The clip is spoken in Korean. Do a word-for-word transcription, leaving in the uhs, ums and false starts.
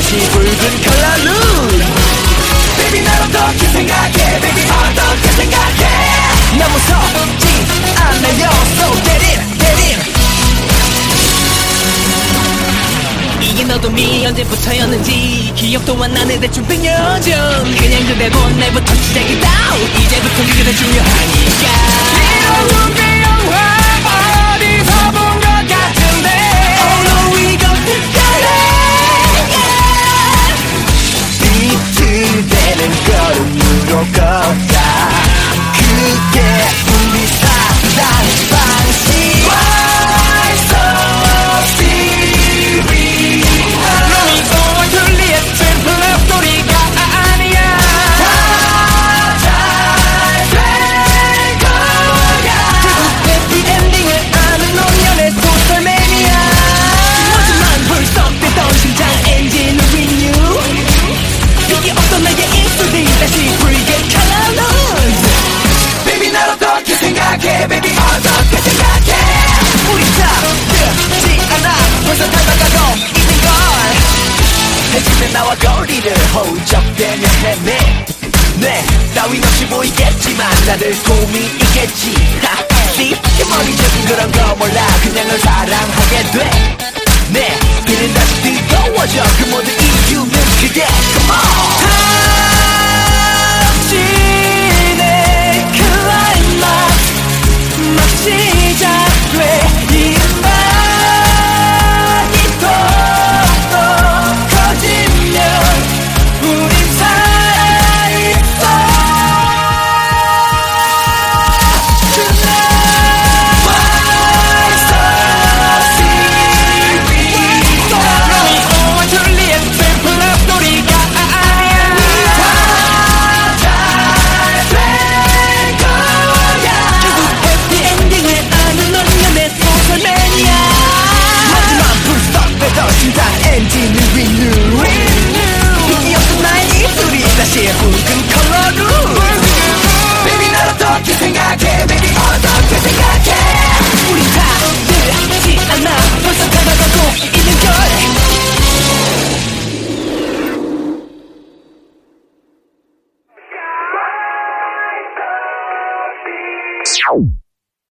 다시 붉은 컬러로 Baby 날 어떻게 생각해 Baby 어떻게 생각해 난 무섭지 않아요 So get in, get in 이게 너도 미 언제부터였는지 기억도 안 나네 대충 백 년 전 그냥 그대로 내부터 시작이다 이제부터 그게 더 중요하니까 이런 게 영화 어디서 본 것 같은데 Oh no 이거 특별해 비틀대는 걸음으로 걷다 그게 우리 사랑 방식 Why so serious 로미오 줄리엣 슬픈 럽소리가 아니야 다 잘 될 거야 결국 해피엔딩을 아는 노년의 소설 매니아 하지만 불쑥대던 심장 엔진을 renew 빛이 없던 나의 입술이 다시 붉은 colors Baby 날 어떻게 생각해 Baby 어떻게 생각해 우리 다 늦지 않아 벌써 닮아가고 있는걸 해지면 나와 거리를 호적되며 헤매 네 따윈 없이 보이겠지만 다들 꿈이 있겠지 See 이 머리적인 그런 거 몰라 그냥 널 사랑하게 돼네 그는 다시 뜨거워져 그 모든 이유는 그게 Come on 당신의 클라이막스 막 시작돼 이 음악이 더 커지면 우린 살아있어 Tonight Why so serious 로미오와 줄리엣 슬픈 럽소리가 아니야 다 잘 될 거야 결국 해피엔딩을 아는 노년의 소설 매니아 마지막 불쑥대던 심장 엔진을 renew 빛이 없던 나의 입술이 다시 붉은 컬러